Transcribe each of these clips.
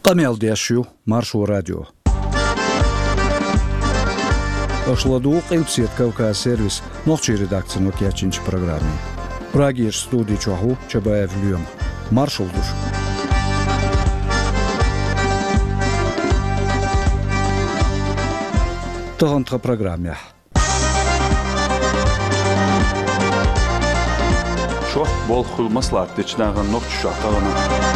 Камел Дящу, Маршу радио. Ошладук импсет Кавказ сервис, ночи редакция Нокиачинч программе. Прагиш студии Чаху, Чабаев Люем. Маршал душ. Тохантха программе. Şu bol xulmaslar teçnağın nokçu şaqağına.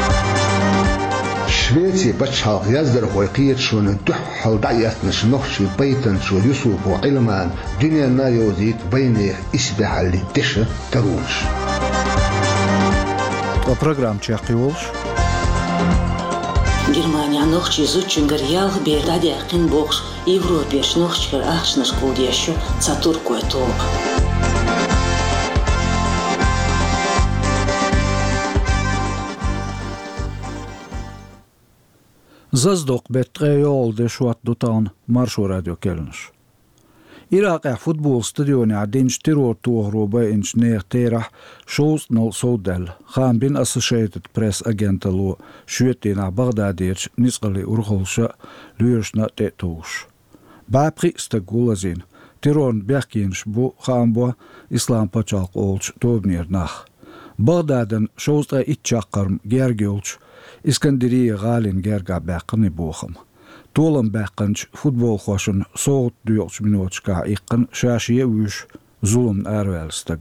Şvetiya başaq yazdır hoyqiyet şunu duhal dayatnış nokçu baytan şu Yusuf ve ilman dünya nayozit bayni isbahali dişi tarunş. O program çaqiyolş. Германия ногчи зучунгар ял бердаде қин бокс Европеш ногчкар ахшнаш кулдешу цатуркуе топ. Zazdok betreyo oldu şu at dutan Marşu radyo kelniş. Irak futbol stadionu adinç terör tuğruba inç nehtera şoz nol sodel. Khan bin Associated Press agentalu şüetina Bagdadiç nisqali urxolşa lüyüşna tetuş. Bapri stagulazin terör berkinş bu Khan bu İslam paçalq olç tobnir nah. Bagdadın şozda itçaqarm gergölç İskenderiye galin gerga baqını boğum. Tolan baqınç futbol xoşun soğut duyuqç minutçka iqqın şaşiye üş zulüm ervelstag.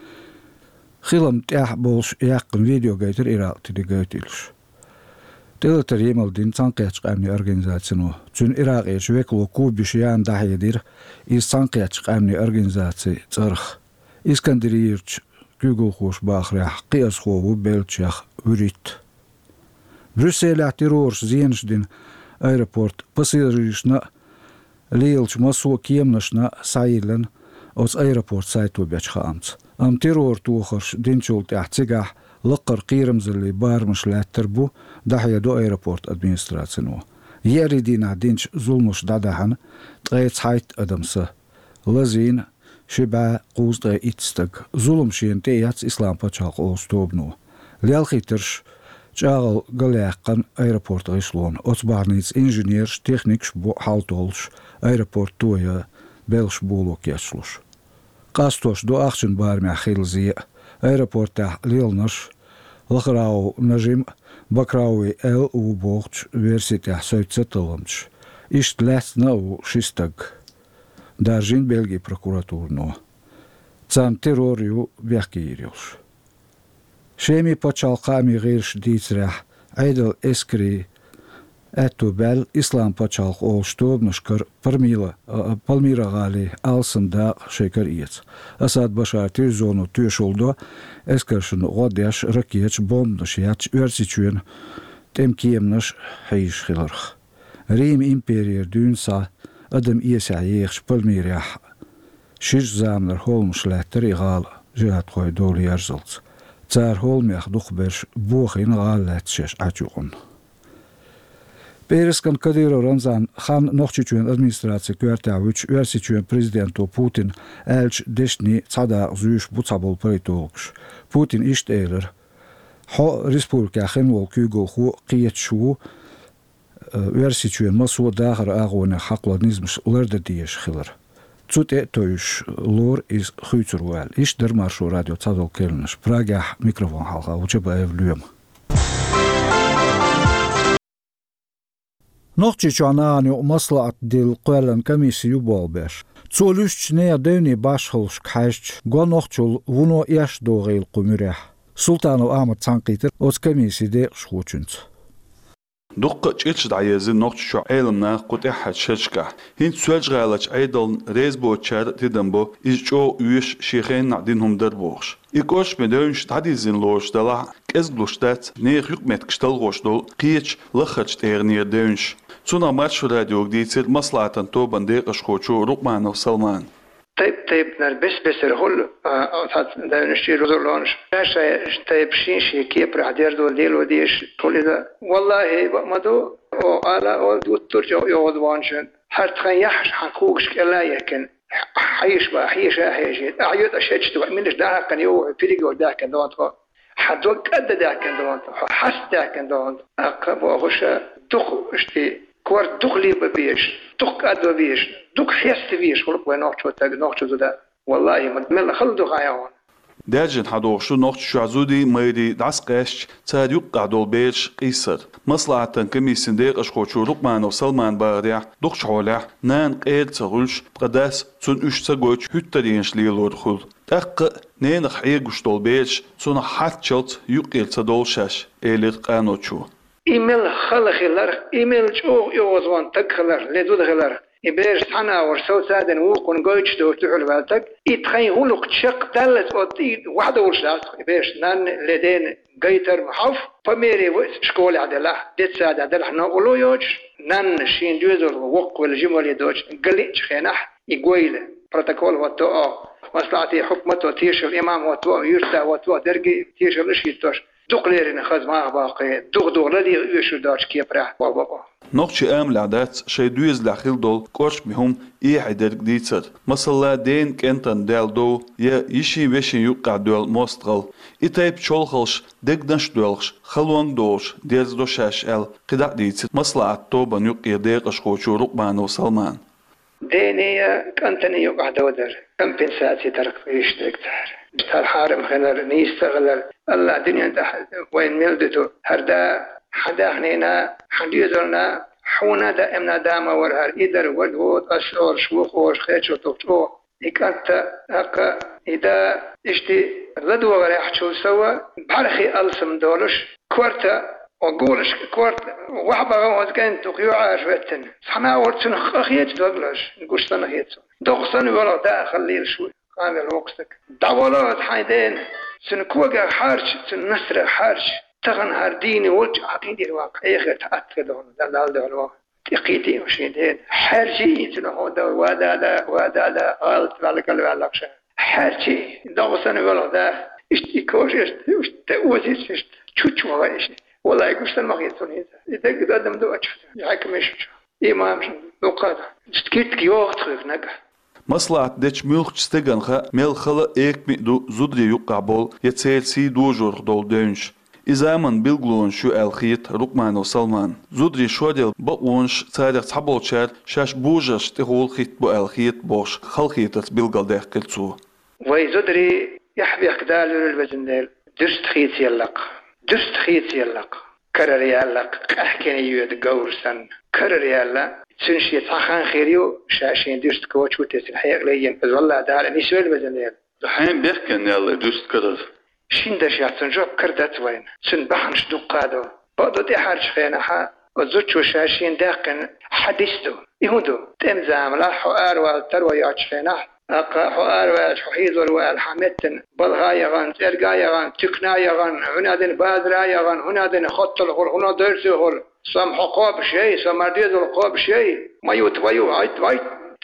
Xilam tah bolş yaqın video gaytir Irak tidi gaytilş. Teleter yemeldin sanqiyatç amni organizasyonu. Çün Irak eşveklo kubiş yan dahiyedir is sanqiyatç amni organizasyon çarx. İskenderiyirç gügül xoş baxrah qiyas xovu belçaq ürit. Brüssel terror zienşdin aeroport pasirişna Lilç maso kiemnaşna sayılan os aeroport saytu beçxamts. Am terror tuğaş dinçol tahtigah laqar qirimzli barmışlatır bu dahyado aeroport administrasyonu. Yeridina dinç zulmuş dadahan tqayt adamsa. Lazin şiba quzda itstag zulum şiyente yats İslam paçaq olstobnu. Lelxitirş Çağıl galaqqan aeroporta islon. Otsbarnits inženierš tehniks bu haltolš aeroport toja belš bulok yaşluş. Qastoş do axçın barmya xilzi aeroporta lilnaş laqrau najim bakraui el u boğç versitah söйтsetılımç. İştläsna u şistag. Darjin Belgi prokuraturno. Цам террорю бяхкирилш. Шеми пачалқами ғирш дицрах айдал эскри әттубәл ислам пачалқ олштуобнышкар Palmira gali alsında şeker iyet. Asad Başar tüzonu tüşoldu eskerşin godyaş rakiyeç bombnış yaç ürsiçüyen temkiyemnış hayış xilırx. Rim imperiyer dünsa adam iyesa yeğş Palmira şiş zamlar holmuşlattır iğal cihat koy dolu yarzılç. Tsar holmech duxberş buxin galatşeş açuqun. Pereskan Kadyrov Ramzan Khan noqçuçuen administrasiya kvartavuç versiçuen prezidento Putin elç deşni tsada züş bu tsabol paritolx. Putin işteyler ho respublika xenwol kügol xu qiyetşu versiçuen masu dağır ağona haqlanizmiş ularda diyeş xilir. Цуте тоюш лор из Хуйцурвал. Ишдер Маршу радио цадол келнеш. Прага микрофон халха Учебаев Люем. Нохчи чуанаани маслаат дил qwellen комиссию болбеш. Цолюш не дöni башхолш кайш го нохчул вуно яш догыл qumureh. Sultanov Ahmet Sankiter os комиссиде шхучунц. دقة إيش دعيزين نقطة شو علمنا قد أحد شركة هين سؤال غالج أيضا رئيس بوتشار تدمبو إيشو ويش شيخين نعدينهم دربوش إيكوش مدونش تعديزين لوش دلا كأزغلوشتات نير يقمت كشتل غوش دول قيتش لخج تيرنير دونش سونا ماتش راديو جديد مصلحة توبان دير أشخوشو رقمان وسلمان طيب بس الهول ده نشتري رزولانش طيب شيء كيف راح دير ديلو ديش كل ده والله ما دو على دو ترجع يقعد وانشن حتى يحش حقوقش كلا يكن حيش أعيد أشياء تبع منش ده كان يو فريق وده كان دوت حدوق قد ذاك عندهم حس ذاك عندهم أقرب وخش دخ اشتي كور دخلي ببيش دخ قد ببيش دخ حس بيش خلق ونوع شو ذا والله من خل دخ عيون داجن حدوشو نوخت شعزودي ميري دعسقاش تاد يقع دول بيش قيسر مصلحة كميسين ديق اشخوشو رقمان وسلمان باريح دقش حولح نان قيل تغلش بقداس تون اش تغوش هترينش ليلو دخول تاق نينخ عيقوش دول بيش تون حات شلت يقيل تدول شاش ايلير قانوشو إيميل خلخلر إيميل جو يوزوان تغلر لدود غلر إبرش حنا ورسو سادن وقن قويتش دو تحول بالتك إتخين هلوك تشق دالت أطيد واحدة ورشاس إبرش نان لدين قيتر محف فميري شكول عدله ديت ساد عدله نقولو يوج نان شين جوزر وق والجمل يدوج قليش خينح يقويل بروتوكول وتو مصلحتي حكمته تيش الإمام وتو يرتا وتو درجي تيش الاشيتوش دقليرين خز ما باقي دغ لدي يشو داش كيبرح بابا نوقتي العادات شي دويز لخيل دول كوش بهم حيدر جديدتر مثلا دين كنتن دال دو يا يشي بشي يوقع دول موستغل إتايب شولخلش دقنش دولش خلوان دوش ديرز دوشاش قدع ديتر مصلحة توبا يوقع ديقش خوشو رقمان وسلمان دينية كنتني يوقع دودر كم بنساتي ترك يشترك تار حارم خلر نيستغلر الله دنيا وين ملدتو هردا حدا حنينا حديدرنا حونا دا امنا داما ورهر إدر ودود أشعر شوخوش خيشو توقشو إكانت أقا إذا اشتي لدو وريح شو سوا بحرخي ألسم دولش كورتا وقولش كورت وحبا غوز كان تقيو عاشوتن صحنا ورتن خيت دوغلش نقولش تنا خيتو دوغسن ولا دا خليل شوي قامل وقتك دولات حيدين سنكوغا حارش سنسر حارش تغن هارديني ولج عطين دي الواقع ايخر تأثر دون دلال دون الواقع تقيتي وشيدين حارشي تنهو دا وادا غالت بالك الوالقشة حارشي دوغسن ولا دا اشتكوش اشتوزيش اشتوش وغايش والله يقولون ما غيرتون هذا إذا قدام دوتش يحكم إيش إمام نقاد استكيت كيوغت خير نجح مصلحة دش ملخ تستجنخا ملخلا إيك ميدو زودري يقابل يتسيلسي دوجور دول دونش إذا من بيلغلون شو الخيط رقمان وسلمان زودري شوديل بقونش تاريخ تحبول شار شاش بوجش تقول خيط بو الخيط بوش خلخيطت بيلغل داخل كلتو وي زودري يحبي قدال للبزندل درست خيط يلق درست خيط يلق كرر يلق أحكي يود جورسن كرر يلا سنشي تخان خيريو شاشين درست كوتشو تسلحيق لين بس والله تعالى نسوي البزندل الحين بيحكي يلا درست كرر شين داش يعطن جوب كردت وين سن بحنش دقادو بعضو دي حارش خينها وزوجو شاشين داقن حديثتو يهودو تمزام لا حوار والتروى يعطش خينها أقا حوار والححيظ والحمتن بلغا يغان ترقا يغان تقنا يغان هنادن بادرا يغان هنادن خط الغل هنا درس الغل سم حقوب شيء سمرديد القوب شيء ما يوتويو عيت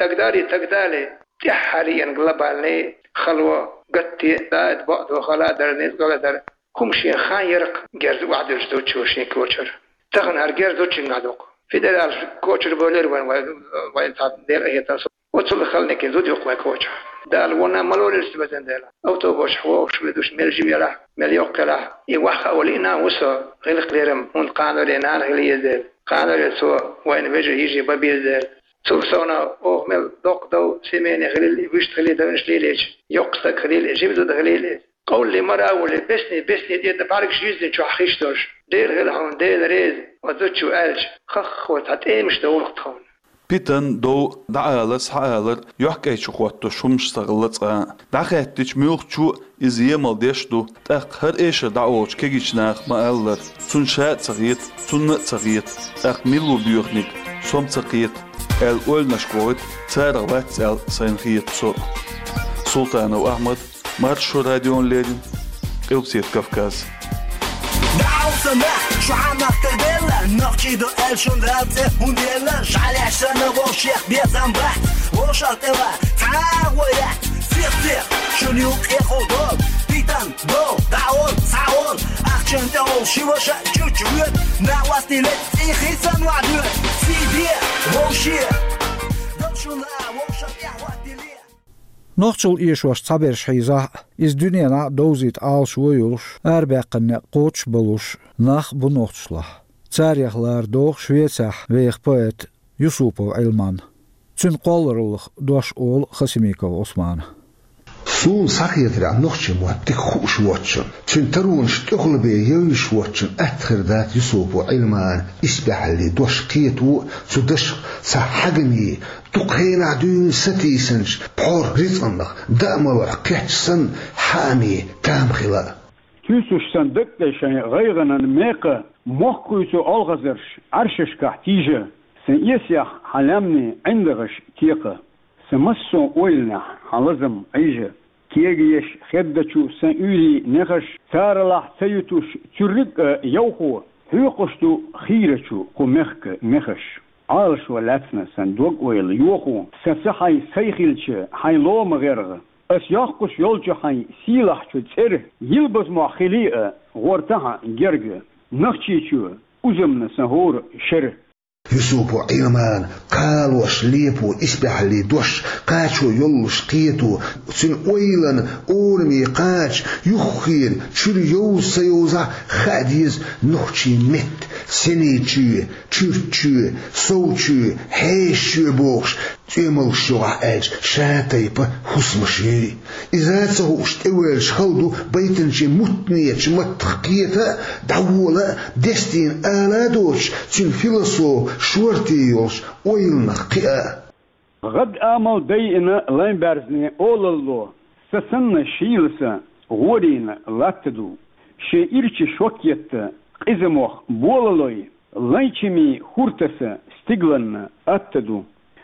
تقدالي تحاليا قلبالي خلوة قتي داد بعض وخلا درنيز قلدر كم شيء خان يرق جرز وعد جدو تشوشي كوتشر تغنر جرزو تشنغادوك في دلال كوتشر بولير وين صاب دير هي تص وصل خلني كنزود يقوى كوتشر دال ونا ملول السبتن دلا اوتوبوس هو شلدوش ملجميلا مليوكلا يوخا ولينا وسو غير قليرم من قانو لنا غليزل قانو لسو وين بيجي يجي ببيزل سوسونا مل دو سيمين غليل ويشتغلي دونش ليليش يقصك غليل جيبدو غليل قول لي مرة ولا بسني دي دبارك جيزن شو حخيشتوش دير غلهم دير ريز وزوتشو ألج خخ وتحت ايه مش دول خطون بيتن دو دعالس حالر يحكي شخواتو شمش تغلط دعخاتش ميوخشو إزيمال ديشتو تأخر إيش دعوش كيجيشناخ ما ألر سنشات صغيط سنة صغيط أخ ميلو بيوخنيك سوم صغيط الأول نشكوت تارغات سينخيط سلطان وأحمد مارشو راديون ليدن قلبسيت كافكاز شو عمك تقبل نقشي دو ألشون رابطة هنديلا شعلي عشان وشيخ بيزن بحت وشرط إلا تعاوية سيخ شو نيوك إخوضوك بيتن دو دعوون سعوون أخشن تقول شي وشا جوجوت ناوستي لت إيخي سنوعدوت سيدي وشيخ دو شو لا وشا إحواتي ليه نوختل إيشوش صبرش حيزا إز دنيانا دوزيت آل شويولش أرباقنا قوتش بلوش ناخ بنوختشله تاريخ لاردوخ شويتسح ويخ بويت يوسوبو علمان تن قولرلخ دوش أول خسيميكو عثمان سون ساقيترا نوختش مواتك خوش واتشن تن ترونش تغلبي يوش واتشن أتخر ذات يوسوبو علمان إسبح اللي دوش قيتو سودش سحقني تقهينا دون ستيسنش بحور ريطنخ دائما ورقيتسن حامي تامخلا تيسوش صندق دشان غيغنا ميقا موخكويسو ألغزرش عرشش كحتيجة سن يسيح حلامني عندغش كيقا سمسو ويلنا حلزم عيجة كيجيش خدتشو سن يولي نخش سارلح سيوتوش ترق يوخو هيقشتو خيرتشو قمخك مخش عالش ولاتنا صندوق ويل يوخو سسحي سيخيلش حي لو مغيرغ اس ياخقش يولش حي سيلحشو تسر يلبز مخليئة غورتها جرغ نخشيشو وزمنا سهور شر يوسوبو علمان قالوش ليبو إسبح لي دوش قاتشو يولش قيتو سن ويلن أورمي قاتش يخير شر يوسا يوزا خاديز نخشي مت سنيتشو تشوفتشو صوتشو هيشو بوخش تيمل شوع اج شاتيبا حسمشي إذا تهوش تولش خلدو بيتنشي متنيتش متخقيتا دعولا دستين آلادوش تن فيلسو شورتيوش ويلنخ قيا غد آمال دينا لين بارزني أولالو سسن شيلسا غورينا لاتدو شي إرچي شوكيتا قزموخ بولالوي لينچمي خورتسا ستيغلن أتدو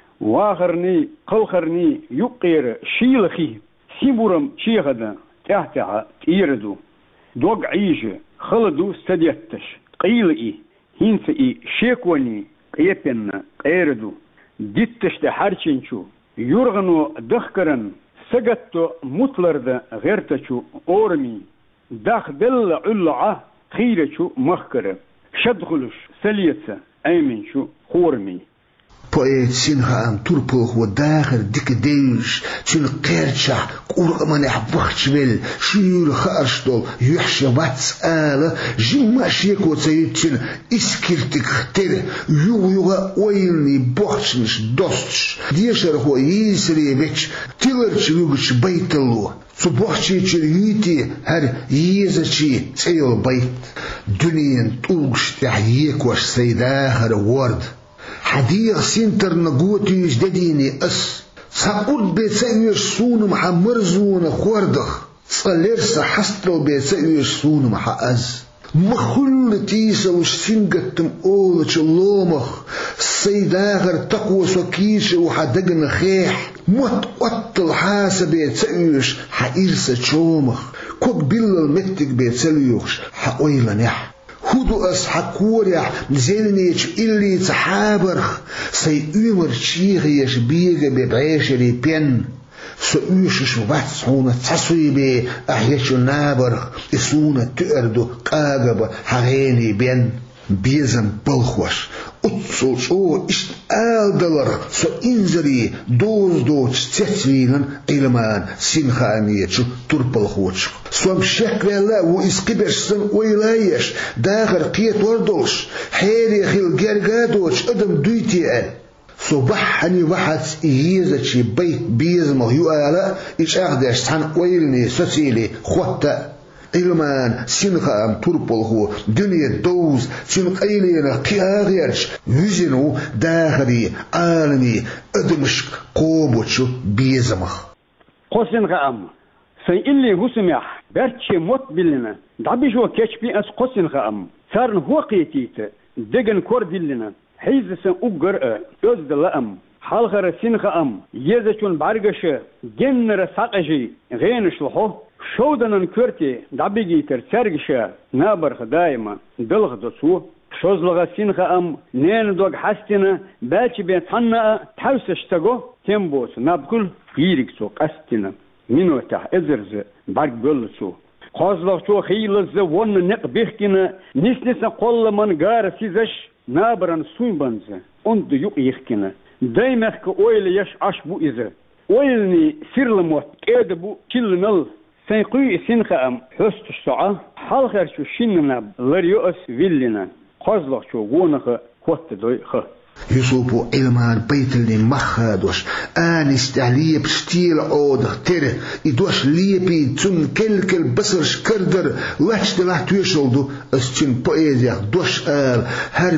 واغرني قلخرني يقير شيلخي سيبورم شيغدا تحتها تيردو دوغ عيجة خلدو ستديتش قيلئي هينسئي شيكوني قيبن قيردو ديتش تحرچنشو يرغنو دخكرن سجتو مطلرد غيرتشو أورمي داخ دل علعة خيرشو مخكر شدخلش سليتسا أيمنشو خورمي بوئيت سينها أم تربوخ وداخر ديك ديوش سين قيرتشا قورق منح بخشبل شير خارشتول يحشي باتس آلا جيما شيكو تسيتشن إسكيرتك ختير يوغا ويلني بوخشنش دوستش ديشر هو يسري بيتش تلرش يوغش بيتلو صبحشي تشريتي هر يزشي تسيل بيت دنيا توغش تحييك سيداهر ورد حديق سنتر نقوتي جديني ساقود بيتساويش سون مع مرزون خوردخ صليرس حستل بيتساويش سون مع مخل تيسوش سنقتم أولش اللومخ سيداغر تقوى سوكيش وحدقن خيح متقطل حاسة بيتساويش حإرس تشومخ كوك بيلا المتك بيتساويش حقويلا نح هدو أس حكوريح نزلنيش إلي تحابرخ سي أمر شيخيش بيغة ببعيشري بين سؤوشش وباتسعونة تسويبي أحيشو نابرخ إسونة تقردو قاقب حغيني بين بيزن بلخوش أتصل شو إشت آل دلر سو إنزري دوش تتوينن علمان سينخانيتشو تربلخوش سوام شكل الله وإسقبش سن ويلايش داخر قيت وردوش حيري خيل جرقادوش أدم دويتي صبحني واحد يزتشي بيت بيزمه يؤالا إيش أخدش سن ويلني سسيلي خوتا علمان سينخام تربلخو دنيا دوز سينقايلينا قياغيرش يزنو داخلي عالمي أدمش قوبوتشو بيزمخ قوسنخام سيئلي هسمح برتشي موت بلنا دعبيشو كشبي أس قوسنخام سارن هو قيتيت دقن كوردلنا حيزسن أقرأ أزد لأم حالغر سينخام يزشون بارغش جنر ساقجي غينش لحو شودنن كرتي دعبيجي ترسرغشا نابرخ دايما دلغ دسو شوزلغا سينخا أم نين دوغ حستنا باچي بين حنا تحوسشتغو تيمبوس نابكل يريكسو قستنا منو تح ازرز بارك بلسو خوزلغ شو خيلز ون نق بيخكنا نسنسا قول من غار سيزش نابرن سوينبنز اند يق يخكنا دايمخك اويل يش عشبو إذا ويلني سيرلموت كادبو كلنل سنقوي سنخام حست الساعة حال خير شو شننا لريوس فيلنا قزلق شو غونخ قوت دوي خ يصوبوا علمان بيت اللي مخادوش آنست عليه بستيل عودة تره يدوش ليبي تن كل بصر شكردر لحشت لحت يشلدو استن بوئيزيق دوش هر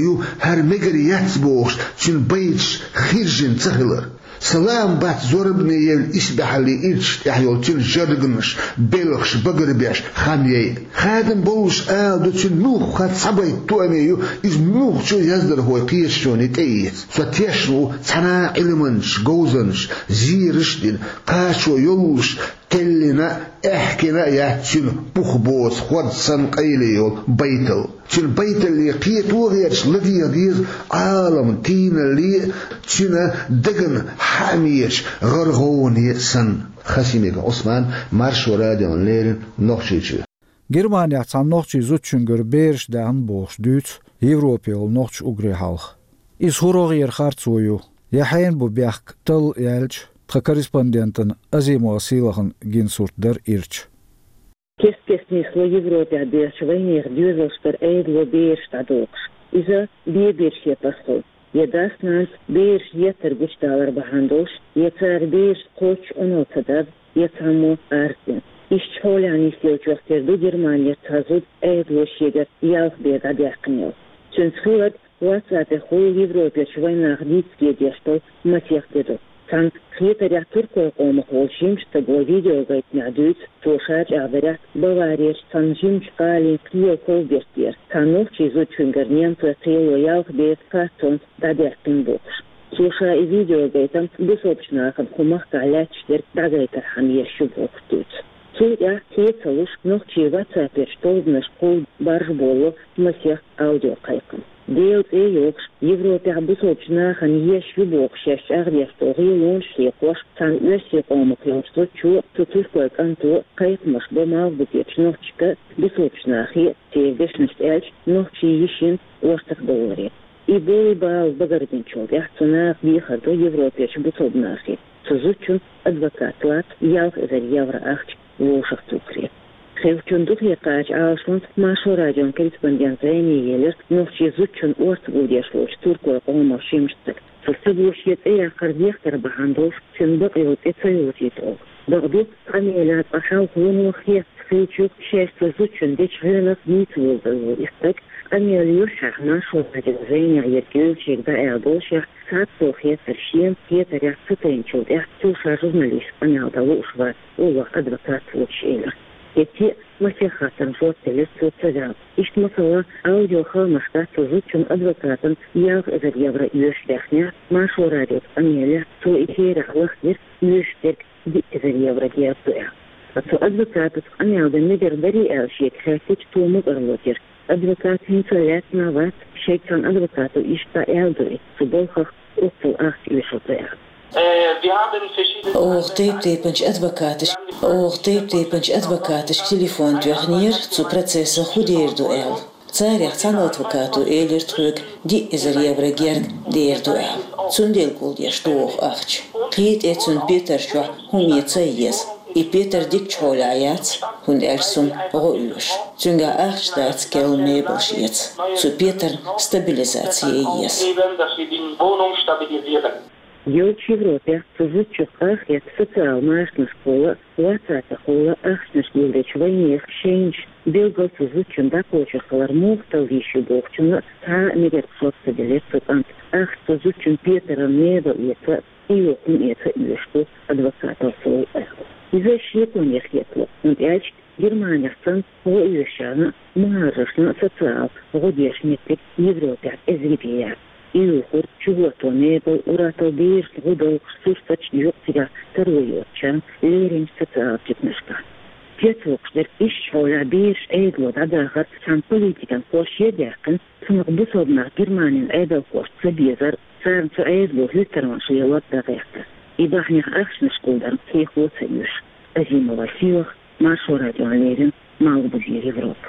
مجر يتبوش تن بيتش خيرجن تخلر سلام بات زوربني يل إسبح اللي إيش يحيول تن جرغنش بلغش بقربيش خاميي خادم بولش دو تن نوخ خاد صبي توانيو إز نوخ شو يزدر هو قيشوني تيس فتيشو تنا علمنش جوزنش زيرشدين قاشو يلش كلنا احكينا يحتن بخبوس خود سن قيليول بيتل تن بيتل اللي قيت وغيرش لدي يغير عالم تين اللي تنا دقن حاميش غرغوني سن خسيميك عثمان مارشو راديون ليرن نوخشيچي Германия цан нохчи зутчунгер берш дан бош дут Европеол нохч угре халх. Is хорогер харцую. Яхен бу бяхк тыл ялч корреспондентен азимо силахен гинсурт дер ирч. Кес смисло Европе берш войнер дюзелстер эйдло берш тадокс. Иза берш епасхол. Едаст нас берш етер гушталар бахандош, етер берш коч онотадад, етамо артин. İşçoğlan istiyorçuqterdu Germaniya tazud eydloşeger yalq bega diyaqinyo. Çünskılat WhatsApp-e xol Evropa çvaynaq ditskiye diyastol masiyaq dedu. San xietarya Türkoy qomu xol jimşta go video gaytnadüt, toşaç ağdara Bavariya san jimşqalin qiyo xol bertiyer. Sanoq çizu çünger Nemca qiylo yalq beg kaston dadiyaqin boqş. Слуша и видео гайтам бусопчнахам хумах калячтер дагайтар хам ещу боқтут. Цуя хецалуш нохчи WhatsApp штолднаш қол баржболу масех аудио қайқым. Дейл йокш Европа бусопчнахан ещу боқшаш ағдияштоғи лон шеқош сан өссе қомықлоншто чу тутушкой канту қайқмаш бомал бутеч нохчика бусопчнахи тегдешнышт элч нохчи ешин $80. И был бал багардинчок, яхцунах бихарду Европе бусобнахи. Сузучун адвокат лат ялх эзер евро ахч лошах цукре. Хевчун дух якач алшун машу радион корреспондент зайни елер, нохчи зучун орт будешлоч туркой qomo шимштык. Сылсыбушет эя кардехтер бахандош сенбак и вот эцаютитол. Багду камелят ахал хунух ес хевчук шесть зучун деч рынок нитвулдал истек. Амелио шахна шофадик зайня ергюльчик да элдошах садсох есершен кетаря сытенчул эхтуша журналист панялдалу ушва улах адвокат случилер. Эти масехатан жотелес соцзал. Ишт масала аудио халмашта сузучун адвокатан ялх эзер евро юшдехня машу радиот Амелия то ихерах лахнер юшдек ди эзер евро диаптуя. Ацу адвокатус Амелда мегер дари элшек хасич тумук эрлотер. Адвокат hinterlässt na was, schickt von Advokato ist da Erdui, zu Bolchach und zu 8 Uhr. Oogteepteepens advocatisch telefoon durchnier zu processen goedeerduel. Zairech zan advocato eeler terug, die is reageerd deerduel. Zundeel koel je stoog acht. Giet et zun Peter schwa, je zeies. I Peter dik tjolajats, hun som ro'ush. Zunga achstats kel mebelschiets. Zu Peter stabilisatie yes. Йоч Европе сузучух ахет социал-машна школа, WhatsApp школа ахшнаш евреч войнех шенч, белгал сузучун дакочах лармухтал вищу бохчуна, та мегер слотса билетсукант, ах сузучун Петера неба еца, и окун еца иешку адвоката свой эхо. Из-за щекуньях етло, und эльч Германия сан воюшана, мажашна социал, годешнитик Европе эзвипия. И ухур чугото небо уратал бейш гудал сустач юктига вторую чан лерин социал-читнышка. Петвокштер ишчола бейш эйдло дадахар сан политикан площадякан сынық бусобнах Германин эйдал кош цабезар сарнцу эйдло хлютерман шиелот дагехта. И бахнях ахшныш кулдар кейхо цаюш. Азимова силах, Машу радио Лерин, Малбузир Европа.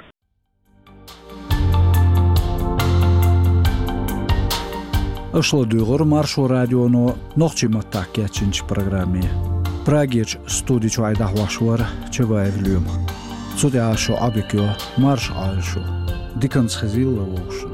Ошла дюгор Маршо радионо нохчи маттакиячинч программе. Прагич студичу айдахвашвар чеваевлюм. Цудяшо абикё марш альшо. Диканс хазилла вошн.